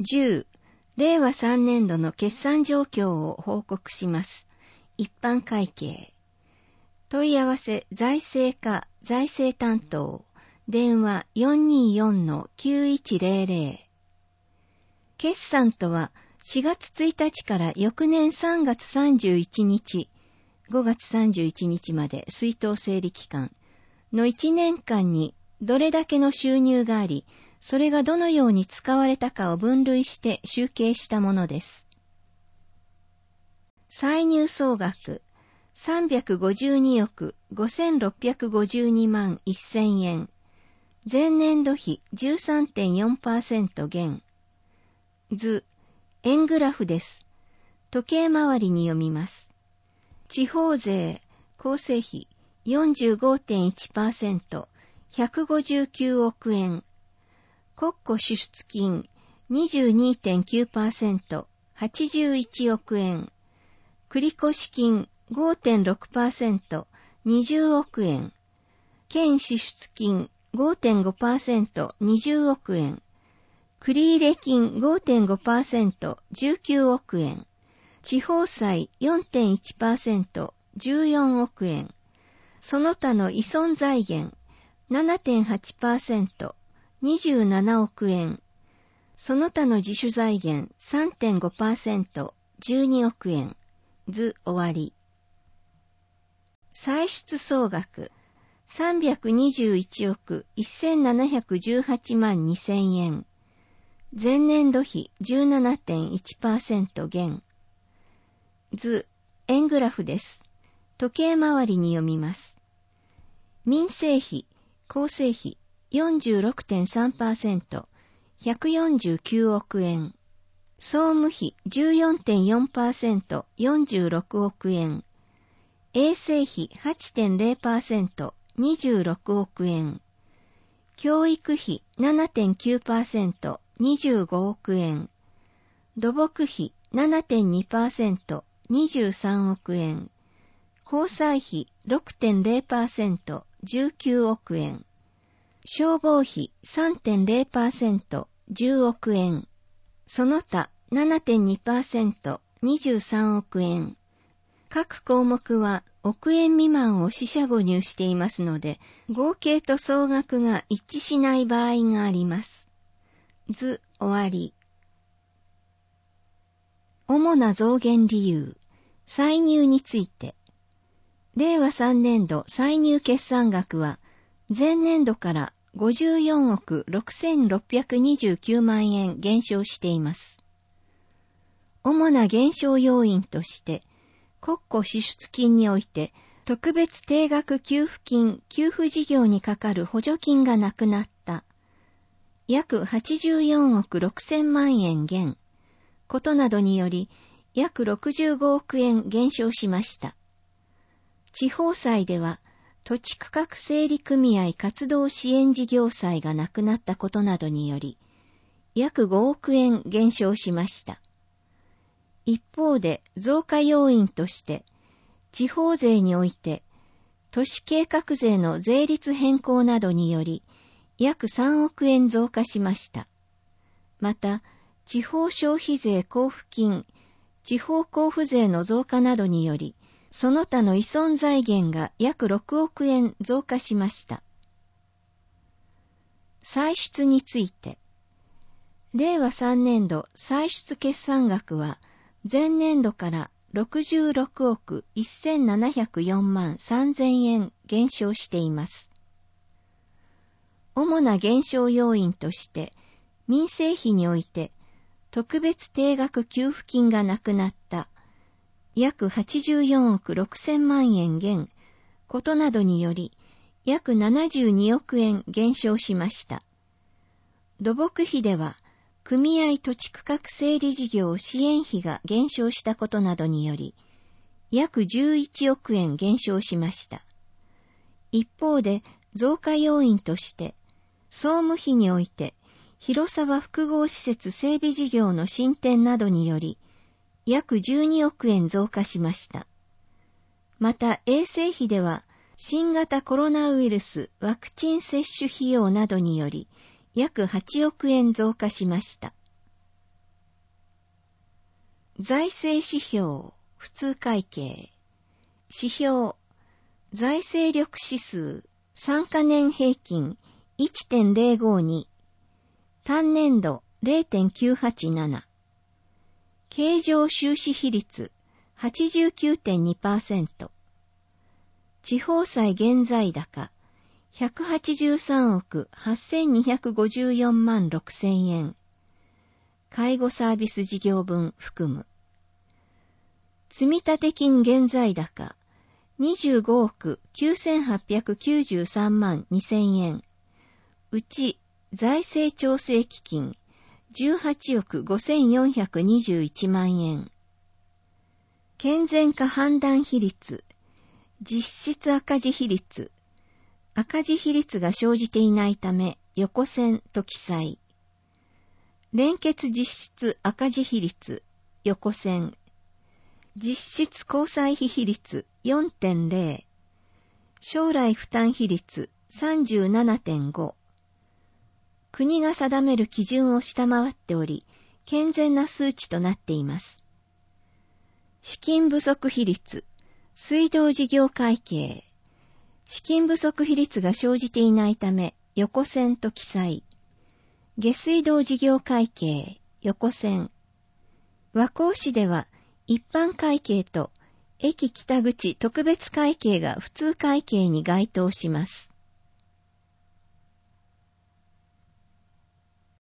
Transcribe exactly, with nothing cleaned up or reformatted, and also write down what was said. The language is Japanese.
じゅう、れいわさんねんどの決算状況を報告します。一般会計。問い合わせ財政課財政担当。電話 よんにーよんのきゅういちゼロゼロ。決算とはしがつついたちから翌年さんがつさんじゅういちにち、ごがつさんじゅういちにちまで出納整理期間のいちねんかんにどれだけの収入があり、それがどのように使われたかを分類して集計したものです。歳入総額さんびゃくごじゅうにおくごせんろっぴゃくごじゅうにまんせんえん。前年度比 じゅうさんてんよんパーセント 減。図、円グラフです。時計回りに読みます。地方税、構成費 よんじゅうごてんいちパーセント、ひゃくごじゅうきゅうおくえん。国庫支出金 にじゅうにてんきゅうパーセント、はちじゅういちおくえん。繰越金 ごてんろくパーセント、にじゅうおくえん。県支出金 ごてんごパーセント、にじゅうおくえん。繰入金 ごてんごパーセント、じゅうきゅうおくえん。地方債 よんてんいちパーセント、じゅうよんおくえん。その他の依存財源 ななてんはちパーセント、にじゅうななおくえん。その他の自主財源 さんてんごパーセント、じゅうにおくえん。図終わり。歳出総額さんびゃくにじゅういちおくせんななひゃくじゅうはちまんにせんえん。前年度比 じゅうななてんいちパーセント 減。図、円グラフです。時計回りに読みます。民生費、構成費 よんじゅうろくてんさんパーセント、ひゃくよんじゅうきゅうおくえん。総務費 じゅうよんてんよんパーセント、よんじゅうろくおくえん。衛生費 はちてんゼロパーセント、にじゅうろくおくえん。教育費 ななてんきゅうパーセント、にじゅうごおくえん。土木費 ななてんにパーセント、にじゅうさんおくえん。交際費 ろくてんゼロパーセント、じゅうきゅうおくえん。消防費 さんてんゼロパーセント、じゅうおくえん。その他 ななてんにパーセント、にじゅうさんおくえん。各項目は億円未満を四捨五入していますので、合計と総額が一致しない場合があります。図終わり。主な増減理由、歳入について。れいわさんねんど歳入決算額は、前年度からごじゅうよんおくろくせんろっぴゃくにじゅうきゅうまんえん減少しています。主な減少要因として、国庫支出金において、特別定額給付金、給付事業にかかる補助金がなくなった。約はちじゅうよんおくろくせんまんえん減。ことなどにより、約ろくじゅうごおくえん減少しました。地方債では、土地区画整理組合活動支援事業債がなくなったことなどにより、約ごおくえん減少しました。一方で増加要因として、地方税において、都市計画税の税率変更などにより、約さんおくえん増加しました。また、地方消費税交付金、地方交付税の増加などにより、その他の依存財源が約ろくおくえん増加しました。歳出について、れいわさんねんど歳出決算額は、前年度からろくじゅうろくおくせんななひゃくよんまんさんぜんえん減少しています。主な減少要因として、民生費において、特別定額給付金がなくなった、約はちじゅうよんおくろくせんまんえん減、ことなどにより、約ななじゅうにおくえん減少しました。土木費では、組合土地区画整理事業支援費が減少したことなどにより、約じゅういちおくえん減少しました。一方で増加要因として、総務費において、広沢複合施設整備事業の進展などにより、約じゅうにおくえん増加しました。また衛生費では、新型コロナウイルスワクチン接種費用などにより、約はちおくえん増加しました。 財政指標、普通会計。指標、財政力指数、さんかねん平均 いってんぜろごに、単年度 れいてんきゅうはちなな。経常収支比率 はちじゅうきゅうてんにパーセント。地方債現在高ひゃくはちじゅうさんおくはっせんにひゃくごじゅうよんまんろくせんえん。介護サービス事業分含む。積立金現在高にじゅうごおくきゅうせんはっぴゃくきゅうじゅうさんまんにせんえん。うち財政調整基金じゅうはちおくごせんよんひゃくにじゅういちまんえん。健全化判断比率、実質赤字比率、赤字比率が生じていないため横線と記載。連結実質赤字比率、横線。実質交際費比率 よんてんぜろ。将来負担比率 さんじゅうななてんご。国が定める基準を下回っており、健全な数値となっています。資金不足比率、水道事業会計。資金不足比率が生じていないため、横線と記載。下水道事業会計、横線。和光市では、一般会計と駅北口特別会計が普通会計に該当します。